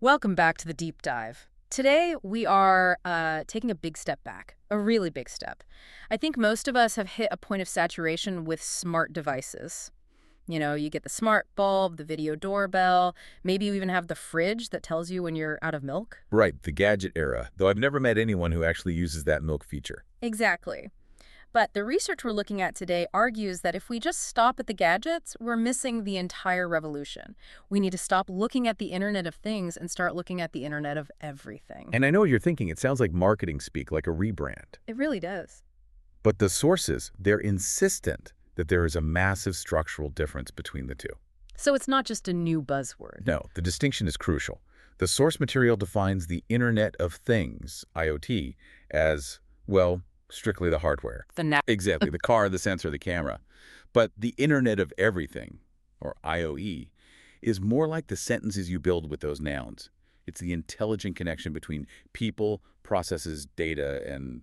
Welcome back to the deep dive. Today, we are taking a big step back, a really big step. I think most of us have hit a point of saturation with smart devices. You know, you get the smart bulb, the video doorbell, maybe you even have the fridge that tells you when you're out of milk. Right, the gadget era, though I've never met anyone who actually uses that milk feature. Exactly. But the research we're looking at today argues that if we just stop at the gadgets, we're missing the entire revolution. We need to stop looking at the Internet of Things and start looking at the Internet of Everything. And I know what you're thinking, it sounds like marketing speak, like a rebrand. It really does. But the sources, they're insistent that there is a massive structural difference between the two. So it's not just a new buzzword. No, the distinction is crucial. The source material defines the Internet of Things, IoT, as, well, strictly the hardware. Exactly, the car, the sensor, the camera. But the Internet of Everything, or IoE, is more like the sentences you build with those nouns. It's the intelligent connection between people, processes, data, and,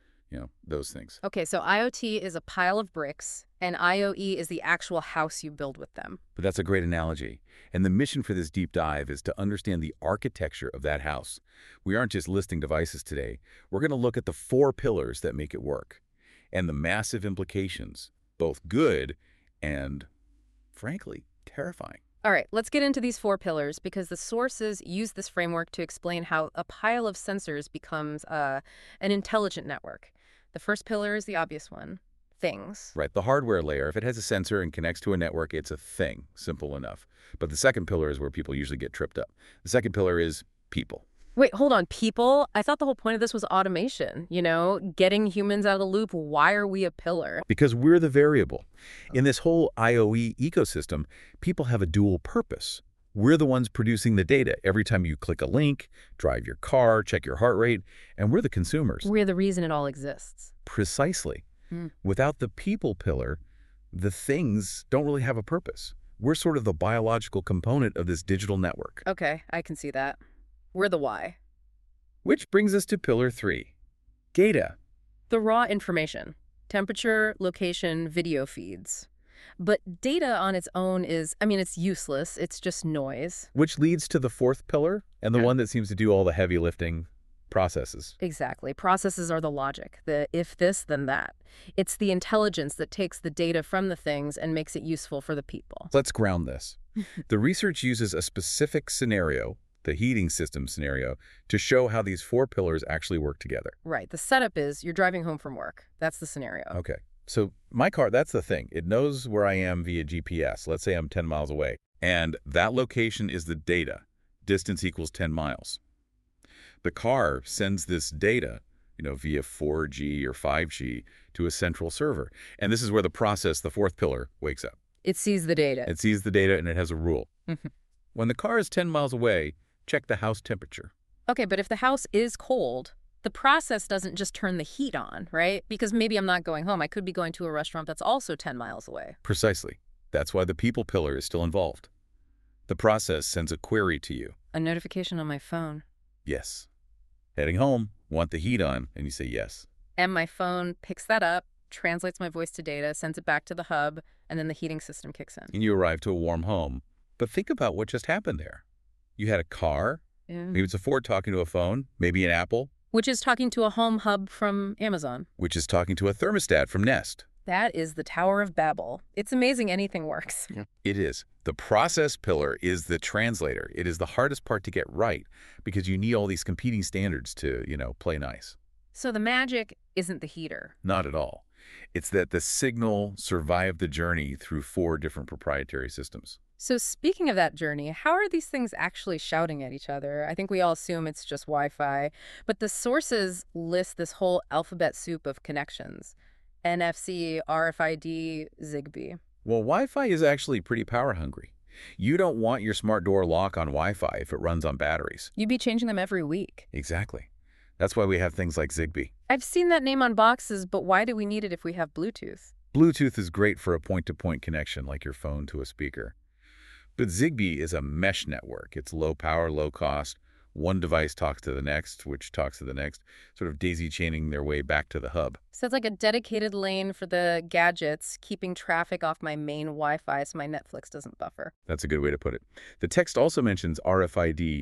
those things. Okay, so IoT is a pile of bricks, and IoE is the actual house you build with them. But that's a great analogy. And the mission for this deep dive is to understand the architecture of that house. We aren't just listing devices today. We're going to look at the 4 pillars that make it work and the massive implications, both good and, frankly, terrifying. All right, let's get into these 4 pillars because the sources use this framework to explain how a pile of sensors becomes an intelligent network. The first pillar is the obvious one. Things. Right, the hardware layer, if it has a sensor and connects to a network, it's a thing, simple enough. But the second pillar is where people usually get tripped up. The second pillar is people. Wait, hold on, people? I thought the whole point of this was automation, getting humans out of the loop. Why are we a pillar? Because we're the variable. In this whole IoE ecosystem, people have a dual purpose. We're the ones producing the data every time you click a link, drive your car, check your heart rate, and we're the consumers. We're the reason it all exists. Precisely. Without the people pillar, the things don't really have a purpose. We're sort of the biological component of this digital network. Okay, I can see that. We're the why. Which brings us to pillar 3, data. The raw information. Temperature, location, video feeds. But data on its own it's useless. It's just noise. Which leads to the 4th pillar, and the one that seems to do all the heavy lifting, processes. Exactly. Processes are the logic, the if this, then that. It's the intelligence that takes the data from the things and makes it useful for the people. Let's ground this. The research uses a specific scenario, the heating system scenario, to show how these 4 pillars actually work together. Right. The setup is you're driving home from work. That's the scenario. Okay. So my car, that's the thing. It knows where I am via GPS. Let's say I'm 10 miles away. And that location is the data. Distance equals 10 miles. The car sends this data, via 4G or 5G to a central server. And this is where the process, the 4th pillar, wakes up. It sees the data. It sees the data and it has a rule. When the car is 10 miles away, check the house temperature. Okay, but if the house is cold, the process doesn't just turn the heat on, right? Because maybe I'm not going home. I could be going to a restaurant that's also 10 miles away. Precisely. That's why the people pillar is still involved. The process sends a query to you. A notification on my phone. Yes. Heading home, want the heat on, and you say yes. And my phone picks that up, translates my voice to data, sends it back to the hub, and then the heating system kicks in. And you arrive to a warm home. But think about what just happened there. You had a car, maybe it's a Ford talking to a phone, maybe an Apple. Which is talking to a home hub from Amazon. Which is talking to a thermostat from Nest. That is the Tower of Babel. It's amazing anything works. Yeah. It is. The process pillar is the translator. It is the hardest part to get right because you need all these competing standards to, play nice. So the magic isn't the heater. Not at all. It's that the signal survived the journey through 4 different proprietary systems. So speaking of that journey, how are these things actually shouting at each other? I think we all assume it's just Wi-Fi, but the sources list this whole alphabet soup of connections. NFC, RFID, Zigbee. Well, Wi-Fi is actually pretty power hungry. You don't want your smart door lock on Wi-Fi if it runs on batteries. You'd be changing them every week. Exactly. That's why we have things like Zigbee. I've seen that name on boxes, but why do we need it if we have Bluetooth? Bluetooth is great for a point-to-point connection like your phone to a speaker. But Zigbee is a mesh network. It's low power, low cost. One device talks to the next, which talks to the next, sort of daisy-chaining their way back to the hub. So it's like a dedicated lane for the gadgets, keeping traffic off my main Wi-Fi so my Netflix doesn't buffer. That's a good way to put it. The text also mentions RFID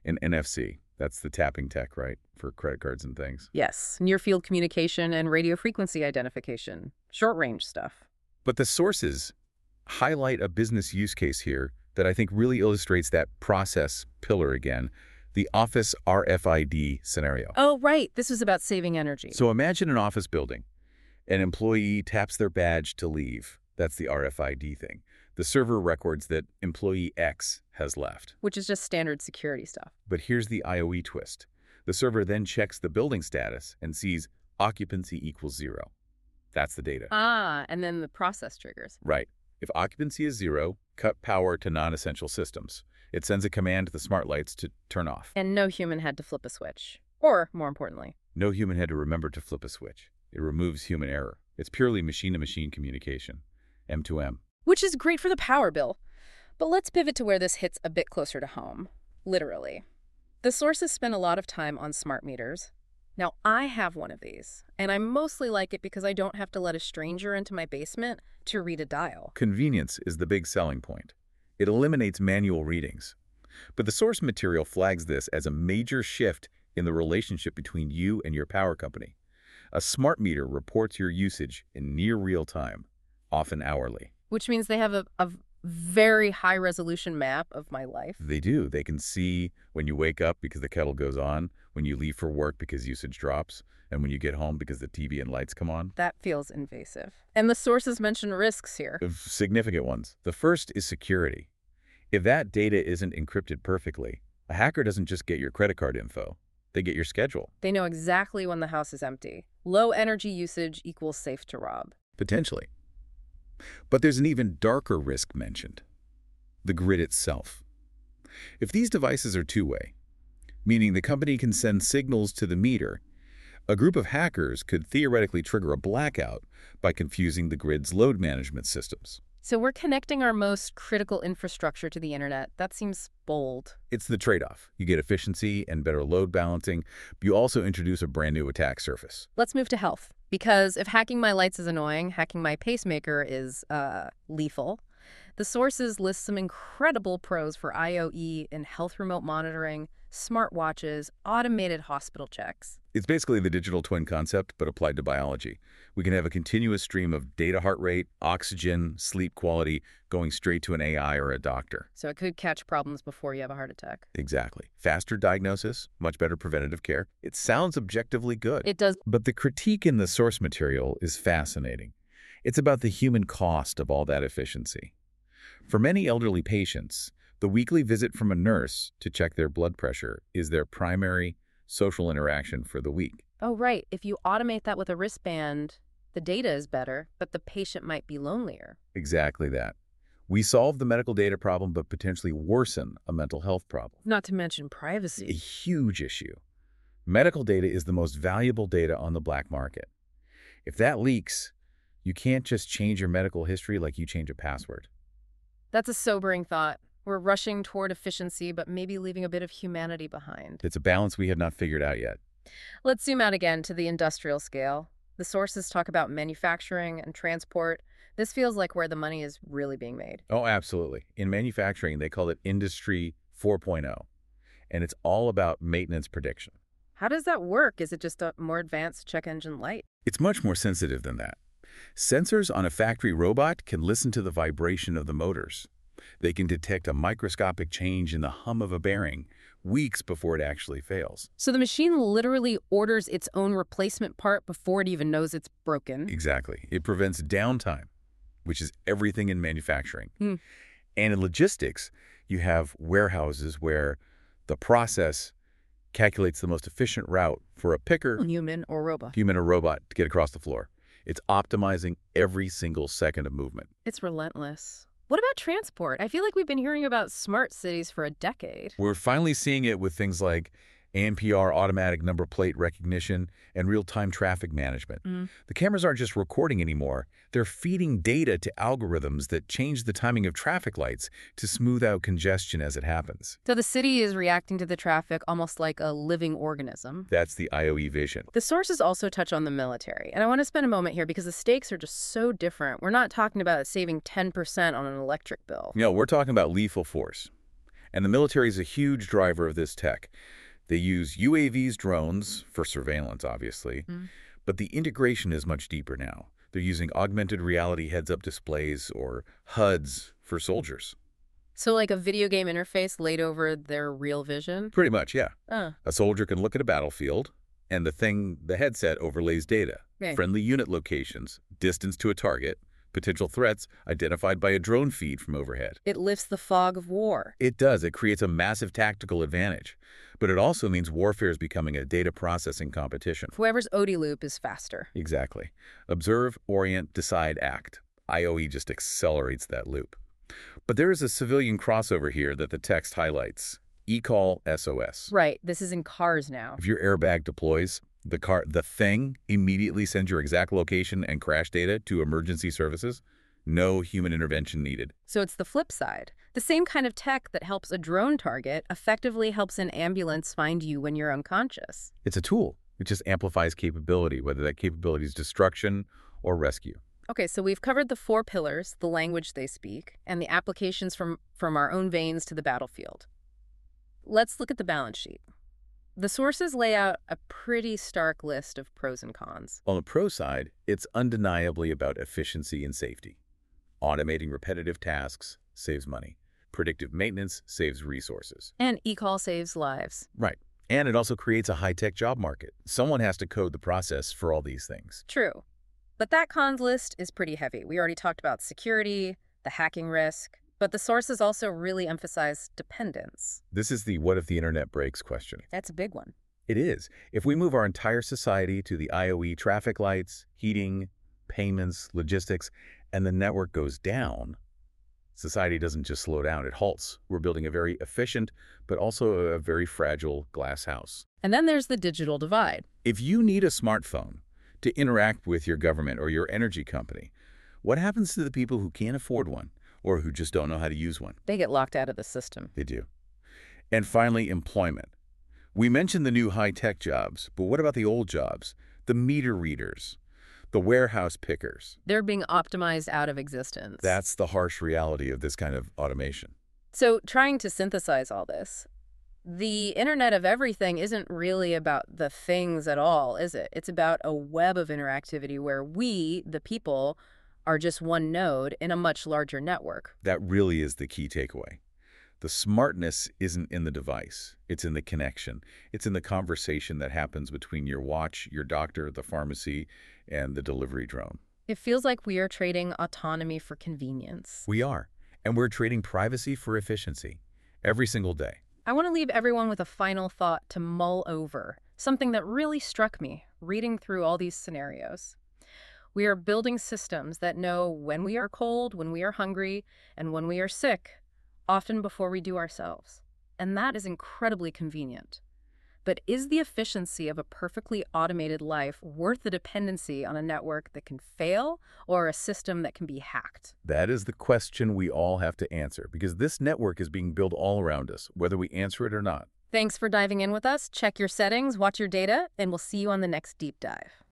And NFC, that's the tapping tech, right, for credit cards and things. Yes, near-field communication and radio frequency identification. Short-range stuff. But the sources highlight a business use case here that I think really illustrates that process pillar again, the office RFID scenario. Oh, right. This was about saving energy. So imagine an office building. An employee taps their badge to leave. That's the RFID thing. The server records that employee X has left. Which is just standard security stuff. But here's the IOE twist. The server then checks the building status and sees occupancy equals 0. That's the data. Ah, and then the process triggers. Right. If occupancy is 0, cut power to non-essential systems. It sends a command to the smart lights to turn off. And no human had to flip a switch. Or, more importantly, no human had to remember to flip a switch. It removes human error. It's purely machine-to-machine communication, M2M. Which is great for the power bill. But let's pivot to where this hits a bit closer to home. Literally. The sources spend a lot of time on smart meters. Now, I have one of these, and I mostly like it because I don't have to let a stranger into my basement to read a dial. Convenience is the big selling point. It eliminates manual readings. But the source material flags this as a major shift in the relationship between you and your power company. A smart meter reports your usage in near real time, often hourly. Which means they have a very high-resolution map of my life. They do. They can see when you wake up because the kettle goes on, when you leave for work because usage drops, and when you get home because the TV and lights come on. That feels invasive. And the sources mention risks here. Significant ones. The first is security. If that data isn't encrypted perfectly, a hacker doesn't just get your credit card info. They get your schedule. They know exactly when the house is empty. Low energy usage equals safe to rob. Potentially. But there's an even darker risk mentioned. The grid itself. If these devices are two-way, meaning the company can send signals to the meter, a group of hackers could theoretically trigger a blackout by confusing the grid's load management systems. So we're connecting our most critical infrastructure to the internet. That seems bold. It's the trade-off. You get efficiency and better load balancing, but you also introduce a brand new attack surface. Let's move to health. Because if hacking my lights is annoying, hacking my pacemaker is lethal. The sources list some incredible pros for IoE in health remote monitoring, smartwatches, automated hospital checks. It's basically the digital twin concept, but applied to biology. We can have a continuous stream of data, heart rate, oxygen, sleep quality, going straight to an AI or a doctor. So it could catch problems before you have a heart attack. Exactly. Faster diagnosis, much better preventative care. It sounds objectively good. It does. But the critique in the source material is fascinating. It's about the human cost of all that efficiency. For many elderly patients, the weekly visit from a nurse to check their blood pressure is their primary social interaction for the week. Oh, right. If you automate that with a wristband, the data is better, but the patient might be lonelier. Exactly that. We solve the medical data problem, but potentially worsen a mental health problem. Not to mention A privacy. huge issue. Medical data is the most valuable data on the black market. If that leaks, you can't just change your medical history like you change a password. That's a sobering thought. We're rushing toward efficiency, but maybe leaving a bit of humanity behind. It's a balance we have not figured out yet. Let's zoom out again to the industrial scale. The sources talk about manufacturing and transport. This feels like where the money is really being made. Oh, absolutely. In manufacturing, they call it Industry 4.0, and it's all about maintenance prediction. How does that work? Is it just a more advanced check engine light? It's much more sensitive than that. Sensors on a factory robot can listen to the vibration of the motors. They can detect a microscopic change in the hum of a bearing weeks before it actually fails. So the machine literally orders its own replacement part before it even knows it's broken. Exactly. It prevents downtime, which is everything in manufacturing. Hmm. And in logistics, you have warehouses where the process calculates the most efficient route for a picker, Human or robot. human or robot, to get across the floor. It's optimizing every single second of movement. It's relentless. What about transport? I feel like we've been hearing about smart cities for a decade. We're finally seeing it with things like ANPR automatic number plate recognition and real-time traffic management. The cameras aren't just recording anymore. They're feeding data to algorithms that change the timing of traffic lights to smooth out congestion as it happens. So the city is reacting to the traffic almost like a living organism. That's the IOE vision. The sources also touch on the military, and I want to spend a moment here because the stakes are just so different. We're not talking about saving 10% on an electric bill. No, we're talking about lethal force. And the military is a huge driver of this tech. They use UAVs, drones, for surveillance, obviously, but the integration is much deeper now. They're using augmented reality heads-up displays, or HUDs, for soldiers. So like a video game interface laid over their real vision? Pretty much, yeah. Uh, A soldier can look at a battlefield, and the headset overlays data, Okay. friendly unit locations, distance to a target, potential threats identified by a drone feed from overhead. It lifts the fog of war. It does. It creates a massive tactical advantage. But it also means warfare is becoming a data processing competition. Whoever's OD loop is faster. Exactly. Observe, orient, decide, act. IOE just accelerates that loop. But there is a civilian crossover here that the text highlights. eCall SOS. Right, this is in cars now. If your airbag deploys, the thing immediately sends your exact location and crash data to emergency services. No human intervention needed. So it's the flip side. The same kind of tech that helps a drone target effectively helps an ambulance find you when you're unconscious. It's a tool. It just amplifies capability, whether that capability is destruction or rescue. Okay, so we've covered the 4 pillars, the language they speak, and the applications from our own veins to the battlefield. Let's look at the balance sheet. The sources lay out a pretty stark list of pros and cons. On the pro side, it's undeniably about efficiency and safety. Automating repetitive tasks saves money. Predictive maintenance saves resources. And eCall saves lives. Right. And it also creates a high-tech job market. Someone has to code the process for all these things. True. But that cons list is pretty heavy. We already talked about security, the hacking risk, but the sources also really emphasize dependence. This is the what if the internet breaks question. That's a big one. It is. If we move our entire society to the IOE traffic lights, heating, payments, logistics, and the network goes down, society doesn't just slow down, it halts. We're building a very efficient, but also a very fragile glass house. And then there's the digital divide. If you need a smartphone to interact with your government or your energy company, what happens to the people who can't afford one or who just don't know how to use one? They get locked out of the system. They do. And finally, employment. We mentioned the new high-tech jobs, but what about the old jobs? The meter readers, the warehouse pickers. They're being optimized out of existence. That's the harsh reality of this kind of automation. So trying to synthesize all this, the Internet of Everything isn't really about the things at all, is it? It's about a web of interactivity where we, the people, are just one node in a much larger network. That really is the key takeaway. The smartness isn't in the device. It's in the connection. It's in the conversation that happens between your watch, your doctor, the pharmacy, and the delivery drone. It feels like we are trading autonomy for convenience. We are. And we're trading privacy for efficiency every single day. I want to leave everyone with a final thought to mull over, something that really struck me reading through all these scenarios. We are building systems that know when we are cold, when we are hungry, and when we are sick, often before we do ourselves. And that is incredibly convenient. But is the efficiency of a perfectly automated life worth the dependency on a network that can fail or a system that can be hacked? That is the question we all have to answer, because this network is being built all around us, whether we answer it or not. Thanks for diving in with us. Check your settings, watch your data, and we'll see you on the next deep dive.